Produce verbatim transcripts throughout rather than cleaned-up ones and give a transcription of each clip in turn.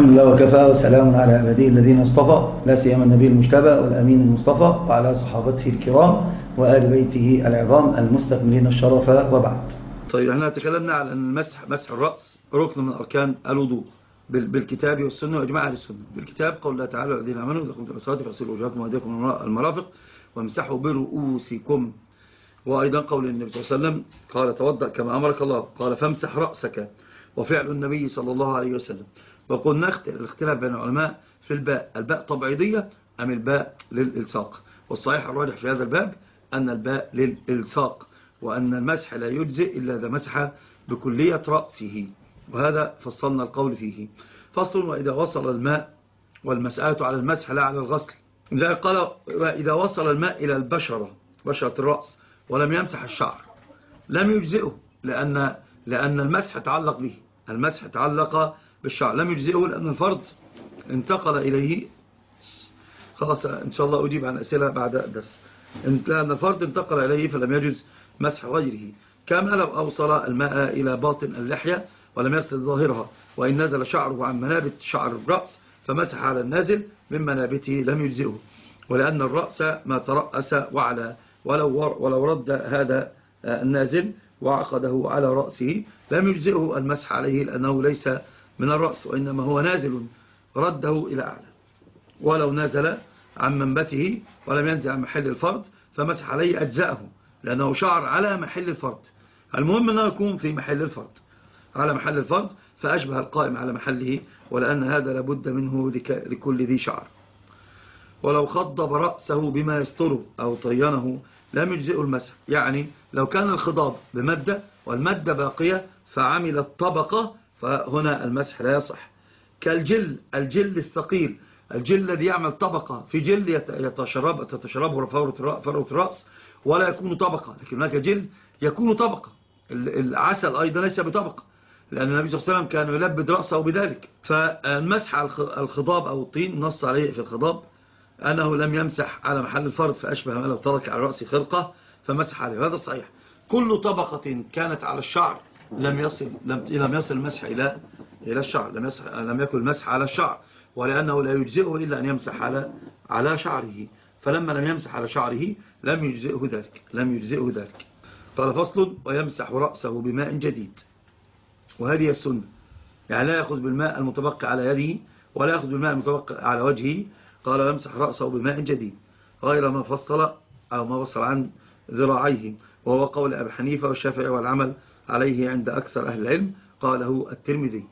الحمد لله وكفى وسلام على عباده الذين اصطفى، لا سيما النبي المجتبى والأمين المصطفى وعلى صحابته الكرام وآل بيته العظام المستكملين الشرف، وبعد. طيب احنا تكلمنا على أن المسح مسح الرأس ركن من أركان الوضوء بالكتاب والسنة وإجماع أهل السنة. بالكتاب قول الله تعالى: الذين آمنوا إذا قمتم إلى الصلاة فاغسلوا وجوهكم وأيديكم المرافق وامسحوا برؤوسكم. وأيضا قول النبي صلى الله عليه وسلم قال: توضأ كما أمرك الله، قال: فامسح رأسك، وفعل النبي صلى الله عليه وسلم. وقلنا الاختلاف بين العلماء في الباء، الباء طبيعية أم الباء للإلصاق؟ والصحيح الراجح في هذا الباب أن الباء للإلصاق، وأن المسح لا يجزئ إلا إذا مسح بكلية رأسه، وهذا فصلنا القول فيه. فصل: وإذا وصل الماء، والمسألة على المسح لا على الغسل. لذلك قال: وإذا وصل الماء إلى البشرة، بشرة الرأس، ولم يمسح الشعر لم يجزئه، لأن لأن المسح تعلق به، المسح تعلق بالشعر، لم يجزئه لأن الفرض انتقل إليه. خلاص إن شاء الله أجيب عن أسئلة بعد درس. لأن الفرض انتقل إليه فلم يجز مسح غيره. كما لو أوصل الماء إلى باطن اللحية ولم يغسل ظاهرها، وإن نزل شعره عن منابت شعر الرأس فمسح على النازل من منابته لم يجزئه، ولأن الرأس ما ترأس وعلى، ولو ولو رد هذا النازل وعقده على رأسه لم يجزئه المسح عليه، لأنه ليس من الرأس وإنما هو نازل رده إلى أعلى. ولو نزل عن منبته ولم ينزل عن محل الفرض فمسح عليه أجزاءه، لأنه شعر على محل الفرض. المهم أنه يكون في محل الفرض، على محل الفرض، فأشبه القائم على محله، ولأن هذا لابد منه لكل ذي شعر. ولو خضب رأسه بما يستره أو طينه لم يجزئه المسح. يعني لو كان الخضاب بمادة والمادة باقية فعمل الطبقة، فهنا المسح لا يصح. كالجل، الجل الثقيل، الجل الذي يعمل طبقة في جل يتشرب تتشربه فروة الرأس ولا يكون طبقة، لكن هناك جل يكون طبقة. العسل أيضا ليس بطبقة، لأن النبي صلى الله عليه وسلم كان يلبد رأسه بذلك. فالمسح على الخضاب أو الطين نص عليه في الخضاب أنه لم يمسح على محل الفرض، فأشبه ما لو ترك على رأسه خرقة فمسح عليه. هذا صحيح. كل طبقة كانت على الشعر لم يصل لم, لم يصل المسح إلى إلى الشعر، لم, لم يكن المسح على الشعر، ولأنه لا يجزئه إلا أن يمسح على على شعره. فلما لم يمسح على شعره لم يجزئه ذلك لم يجزئه ذلك قال: فصل: ويمسح رأسه بماء جديد. وهذه السنة، يعني لا يأخذ بالماء المتبقى على يده ولا يأخذ بالماء المتبقى على وجهه. قال: ويمسح رأسه بماء جديد غير ما فصل أو ما وصل عن ذراعيه، وهو قول أبي حنيفة والشافعي والعمل عليه عند أكثر أهل العلم، قاله الترمذي.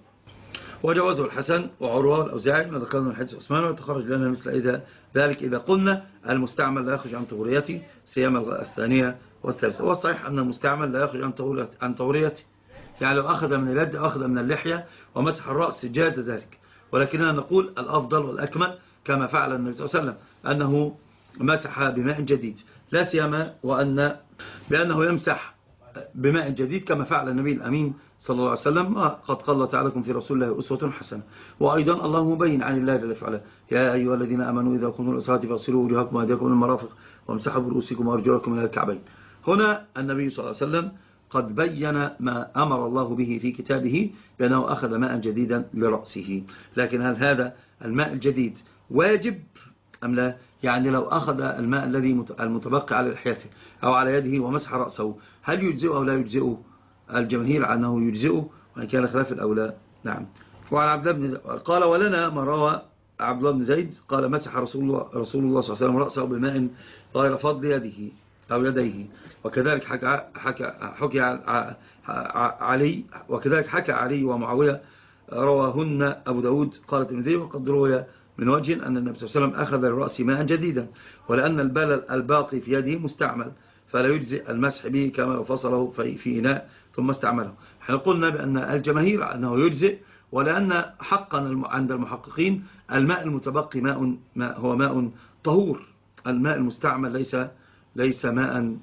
وجوازه الحسن وعروة والأوزاعي، وذكرنا من حديث عثمان، وتخرج لنا مثل إذا ذلك إذا قلنا المستعمل لا يخرج عن طهوريته، سيما الثانية والثالثة. والصحيح أن المستعمل لا يخرج عن طهوريته، يعني لو أخذ من اليد أو أخذ من اللحية ومسح الرأس جاز ذلك، ولكننا نقول الأفضل والأكمل كما فعل النبي صلى الله عليه وسلم أنه مسح بماء جديد، لا سيما وأن بأنه يمسح بماء جديد كما فعل النبي الأمين صلى الله عليه وسلم. قد قال الله تعالى: لكم في رسول الله أسوة حسنة. وأيضا الله مبين عن الله جل وعلا: يا أيها الذين آمنوا إذا قمتم إلى الصلاة فاغسلوا وجوهكم وأيديكم من المرافق وامسحوا برؤوسكم وأرجلكم إلى الكعبين. هنا النبي صلى الله عليه وسلم قد بين ما أمر الله به في كتابه بأنه أخذ ماء جديدا لرأسه. لكن هل هذا الماء الجديد واجب أم لا؟ يعني لو أخذ الماء الذي المتبقي على لحيته أو على يده ومسح رأسه هل يجزئه أو لا يجزئه؟ الجماهير عنه يجزئه، وإن كان خلاف الأولى. نعم. وعن عبد الله بن قال: ولنا ما روى عبد الله بن زيد قال: مسح رسول الله رسول الله صلى الله عليه وسلم رأسه بماء غير فضل يده أو يديه. وكذلك حكى حكى حكى علي وكذلك حكى علي ومعاوية رواهن أبو داود. قال الترمذي: وقد روي من وجه أن النبي صلى الله عليه وسلم أخذ الرأس ماء جديدا، ولأن البال الباقي في يده مستعمل فلا يجزئ المسح به كما لو فصله في إناء ثم استعمله. احنا قلنا بأن الجماهير أنه يجزئ، ولأن حقا عند المحققين الماء المتبقي ماء, ماء هو ماء طهور. الماء المستعمل ليس ليس ماء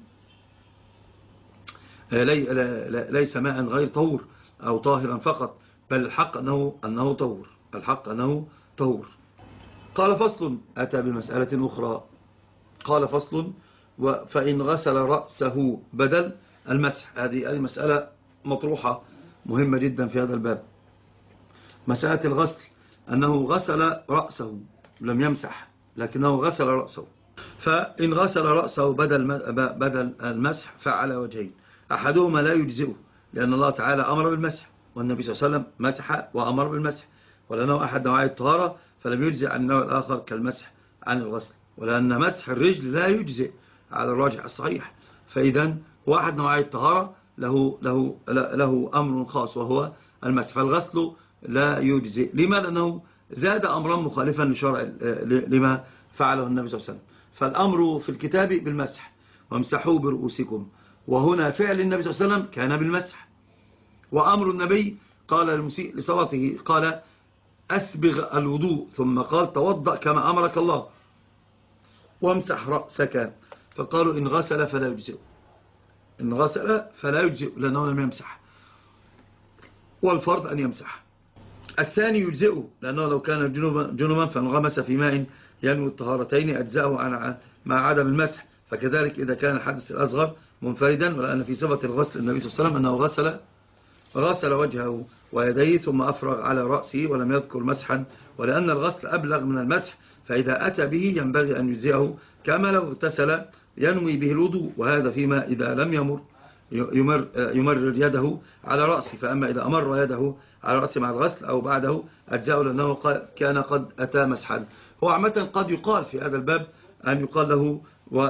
ليس ماء غير طهور أو طاهرا فقط، بل الحق أنه أنه طهور، الحق أنه طهور. قال: فصل: أتى بمسألة أخرى. قال: فصل: فإن غسل رأسه بدل المسح. هذه مسألة مطروحة مهمة جدا في هذا الباب، مسألة الغسل أنه غسل رأسه لم يمسح لكنه غسل رأسه. فإن غسل رأسه بدل بدل المسح فعلى وجهين، أحدهما لا يجزئه لأن الله تعالى أمر بالمسح والنبي صلى الله عليه وسلم مسح وأمر بالمسح، ولأنه أحد نوعي الطهارة فلم يجزئ عن النوع الآخر كالمسح عن الغسل، ولأن مسح الرجل لا يجزئ على الراجح الصحيح. فإذا هو أحد نوعي الطهارة له, له, له أمر خاص وهو المسح، فالغسل لا يجزئ. لما؟ لأنه زاد أمرا مخالفا لشرع لما فعله النبي صلى الله عليه وسلم. فالأمر في الكتاب بالمسح وامسحوا برؤوسكم، وهنا فعل النبي صلى الله عليه وسلم كان بالمسح. وأمر النبي قال للمسيء لصلاته قال أسبغ الوضوء، ثم قال توضأ كما أمرك الله وامسح رأسك. فقالوا إن غسل فلا يجزئ، إن غسل فلا يجزئ لأنه لم يمسح، والفرض أن يمسح. الثاني يجزئه لأنه لو كان جنوبا فانغمس في ماء ينوي الطهارتين أجزأه عن مع عدم المسح. فكذلك إذا كان الحدث الأصغر منفردا، ولأن في صفة الغسل النبي صلى الله عليه وسلم أنه غسل غسل وجهه ويديه ثم أفرغ على رأسه ولم يذكر مسحا، ولأن الغسل أبلغ من المسح، فإذا أتى به ينبغي أن يجزئه كما لو اغتسل ينوي به الوضوء، وهذا فيما إذا لم يمر يمر يمرر يده على رأسه. فأما إذا أمر يده على رأسه مع الغسل أو بعده أجزأه لأنه كان قد أتى مسحا. هو عامة قد يقال في هذا الباب أن يقال له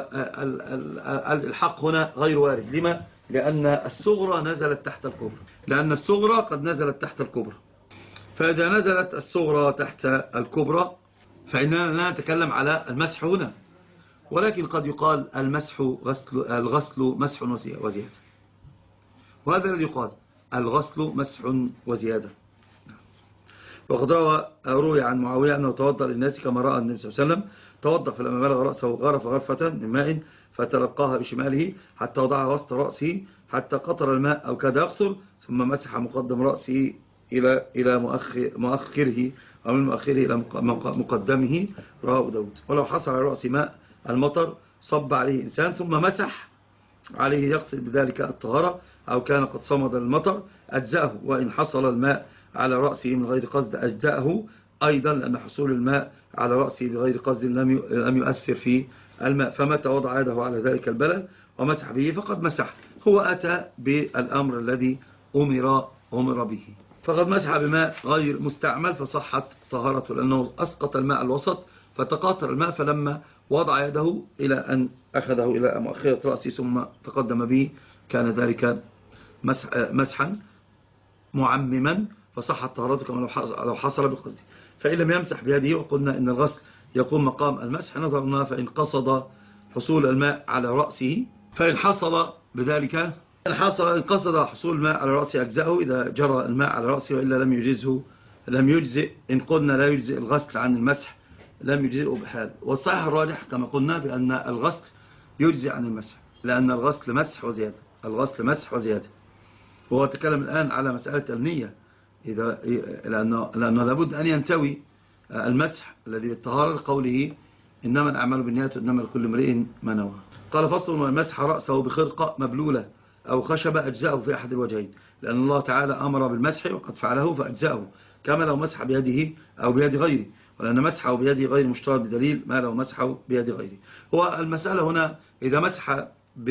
والحق هنا غير وارد. لما؟ لأن الصغرى نزلت تحت الكبرى، لأن الصغرى قد نزلت تحت الكبرى. فإذا نزلت الصغرى تحت الكبرى فإننا لا نتكلم على المسح هنا، ولكن قد يقال المسح غسل الغسل مسح وزيادة، وهذا الذي يقال الغسل مسح وزيادة. وقد روي عن معاوية أنه توضأ للناس كما رأى النبي صلى الله عليه وسلم، توضأ فلما بلغ رأسه غرف غرفة من ماء فتلقاها بشماله حتى وضعها وسط رأسه حتى قطر الماء أو كاد يقطر، ثم مسح مقدم رأسه إلى إلى مؤخر مؤخره أو من مؤخره إلى مقدمه، رواه داود. ولو حصل على رأس ماء المطر صب عليه إنسان ثم مسح عليه يقصد بذلك الطهارة أو كان قد صمد المطر أجزأه، وإن حصل الماء على رأسه من غير قصد أجزأه أيضا، لأن حصول الماء على رأسه بغير قصد لم يؤثر في الماء. فمتى وضع يده على ذلك البلل ومسح به فقد مسح. هو أتى بالأمر الذي أمر أمر به، فقد مسح بماء غير مستعمل فصحت طهارته، لأنه أسقط الماء الوسط فتقاطر الماء، فلما وضع يده إلى أن أخذه إلى مؤخرة رأسه ثم تقدم به كان ذلك مسح مسحا معمما فصحت طهارته كما لو حصل بقصده. فإن لم يمسح بيده، وقلنا إن الغسل يقوم مقام المسح، نظرنا فإن قصد حصول الماء على رأسه، فإن حصل بذلك إن حصل إن قصد حصول الماء على رأسه أجزأه إذا جرى الماء على رأسه، وإلا لم يجزه لم يجزئ. إن قلنا لا يجزئ الغسل عن المسح لم يجزئه بحال. والصحيح الراجح كما قلنا بأن الغسل يجزئ عن المسح، لأن الغسل مسح وزيادة، الغسل مسح وزيادة. وهو تكلم الآن على مسألة النية، إذا لأنه, لأنه لابد أن ينتوي المسح الذي بالطهارة قوله إنما الأعمال بالنيات وإنما لكل امرئ ما نوى. قال فصل: ومن مسح رأسه بخرقة مبلولة أو خشبة أجزأه في أحد الوجهين، لأن الله تعالى أمر بالمسح وقد فعله فأجزأه كما لو مسح بيده أو بيد غيره، ولأن مسحه بيده غير مشترط بدليل ما لو مسحه بيد غيره. هو المسألة هنا إذا مسح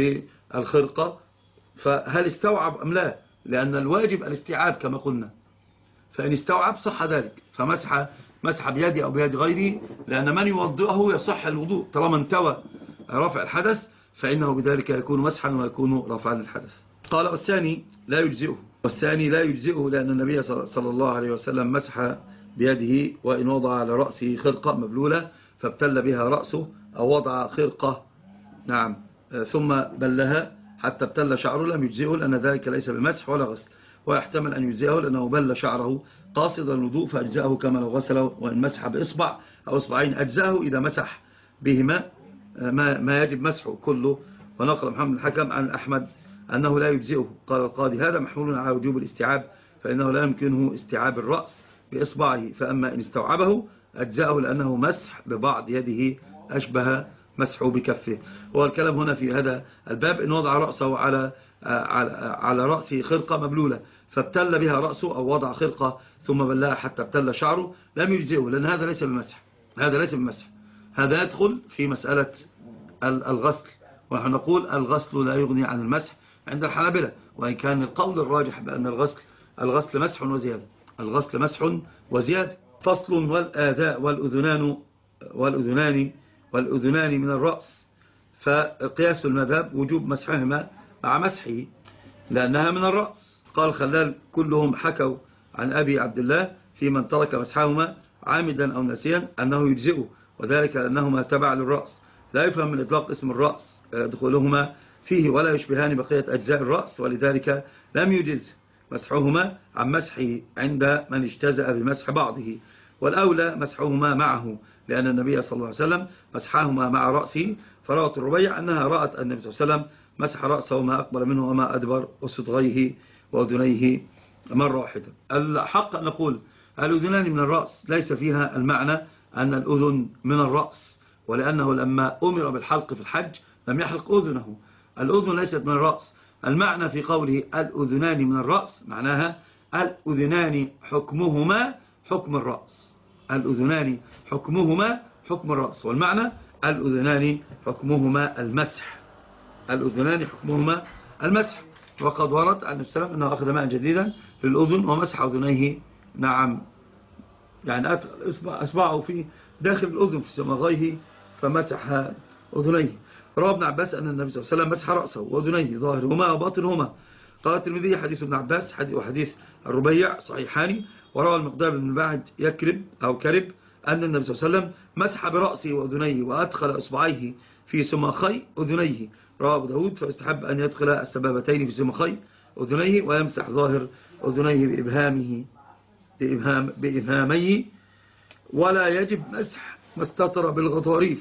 بالخرقة فهل استوعب أم لا؟ لأن الواجب الاستيعاب كما قلنا، فإن استوعب صح ذلك فمسح مسح بيدي أو بيد غيره، لأن من يوضئه يصح الوضوء طالما انتوى رفع الحدث فإنه بذلك يكون مسحا ويكون رفعا للحدث. قال والثاني لا يجزئه، والثاني لا يجزئه لأن النبي صلى الله عليه وسلم مسح بيده وإن وضع على رأسه خرقة مبلولة فابتل بها رأسه، أو وضع خرقة نعم ثم بلها حتى ابتل شعره لم يجزئه، لأن ذلك ليس بمسح ولا غسل. ويحتمل أن يجزئه لأنه بل شعره قاصد الوضوء فأجزأه كما لو غسله، وإن مسح بإصبع أو إصبعين أجزأه إذا مسح بهما ما, ما يجب مسحه كله. ونقل محمد الحكم عن أحمد أنه لا يجزئه. قال القاضي: هذا محمول على وجوب الاستيعاب، فإنه لا يمكنه استيعاب الرأس بإصبعه، فأما إن استوعبه أجزأه لأنه مسح ببعض يده أشبه مسحه بكفه. والكلام هنا في هذا الباب إن وضع رأسه على على رأسه خرقة مبلولة فابتل بها رأسه أو وضع خرقة ثم بلها حتى ابتل شعره لم يجزئه، لأن هذا ليس بمسح، هذا ليس بمسح، هذا يدخل في مسألة الغسل، ونحن نقول الغسل لا يغني عن المسح عند الحنابلة، وإن كان القول الراجح بأن الغسل الغسل مسح وزيادة، الغسل مسح وزيادة. فصل: والآذاء والأذنان والأذنان والأذنان من الرأس، فقياس المذهب وجوب مسحهما مع مسحه لأنها من الرأس. قال خلال: كلهم حكوا عن أبي عبد الله في من ترك مسحهما عامدا أو نسيا أنه يجزئه، وذلك لأنهما تبع للرأس، لا يفهم من إطلاق اسم الرأس دخولهما فيه ولا يشبهان بقية أجزاء الرأس، ولذلك لم يجز مسحهما عن مسحه عند من اجتزأ بمسح بعضه، والأولى مسحهما معه، لأن النبي صلى الله عليه وسلم مسحهما مع رأسه، فرأت الربيع أنها رأت النبي صلى الله عليه وسلم مسح رأسه وما أقبل منه وما أدبر وصدغيه وأذنيه مرة واحدة. الحق أن نقول الأذنان من الرأس ليس فيها المعنى أن الأذن من الرأس، ولأنه لما أمر بالحلق في الحج لم يحلق أذنه، الأذن ليست من الرأس. المعنى في قوله الأذنان من الرأس معناها الأذنان حكمهما حكم الرأس، الأذنان حكمهما حكم الرأس، والمعنى الأذنان حكمهما المسح، الأذنان حكمهما المسح. وقد ورد عن النبي صلى الله عليه وسلم أنه أخذ ماء جديدا للأذن ومسح أذنيه، نعم، يعني أدخل أصبعه في داخل الأذن في سماغيه فمسح أذنيه. روى ابن عباس أن النبي صلى الله عليه وسلم مسح رأسه وأذنيه ظاهرهما وباطنهما. قال الترمذي: حديث ابن عباس وحديث الربيع صحيحان. وروى المقدام بن بعد يكرب أو كرب أن النبي صلى الله عليه وسلم مسح برأسه وأذنيه وأدخل إصبعيه في سماخي أذنيه. روى أبو داود: فاستحب أن يدخل السبابتين في سماخي أذنيه ويمسح ظاهر أذنيه بإبهامه بإبهام بإبهاميه، ولا يجب مسح ما استتر بالغضاريف،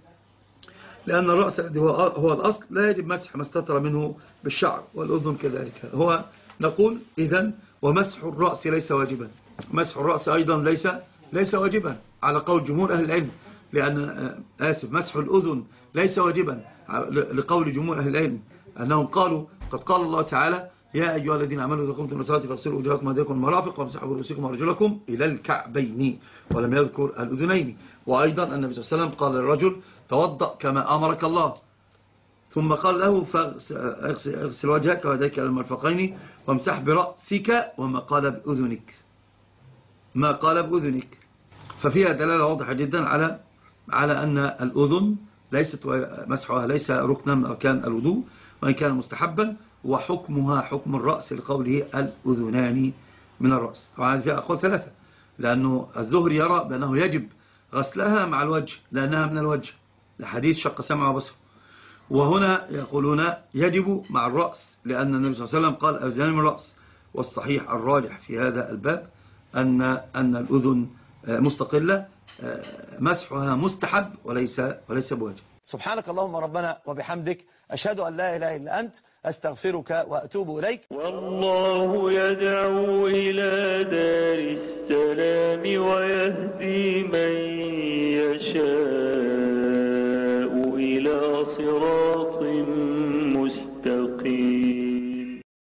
لأن الرأس الذي هو الأصل لا يجب مسح ما استتر منه بالشعر، والأذن كذلك. هو نقول إذن ومسح الرأس ليس واجبا، مسح الرأس أيضا ليس ليس واجبا على قول جمهور أهل العلم، لأن آسف مسح الأذن ليس واجبا لقول جمهور أهل العلم أنهم قالوا قد قال الله تعالى: يا أيها الذين آمنوا إذا قمتم إلى الصلاة فاغسلوا وجوهكم وأيديكم المرافق وامسحوا برؤوسكم وأرجلكم إلى الكعبين، ولم يذكر الأذنين. وأيضا النبي صلى الله عليه وسلم قال للرجل: توضأ كما أمرك الله، ثم قال له: فاغسل وجهك ويديك إلى المرفقين وامسح برأسك، وما قال بأذنك، ما قال بأذنك. ففيها دلالة واضحة جدا على على أن الأذن ليست مسحها ليس ركنا من أركان الوضوء، وإن كان مستحبا، وحكمها حكم الرأس لقوله الأذنان من الرأس. طبعا فيها أقوال ثلاثة، لأنه الزهري يرى بأنه يجب غسلها مع الوجه لأنها من الوجه، لحديث شق سمع وبصر. وهنا يقولون يجب مع الرأس لأن النبي صلى الله عليه وسلم قال الأذنان من الرأس. والصحيح الراجح في هذا الباب أن أن الأذن مستقلة، مسحها مستحب وليس وليس بواجب. سبحانك اللهم ربنا وبحمدك، أشهد أن لا إله إلا أنت، أستغفرك وأتوب إليك. والله يدعو إلى دار السلام ويهدي من يشاء إلى صراط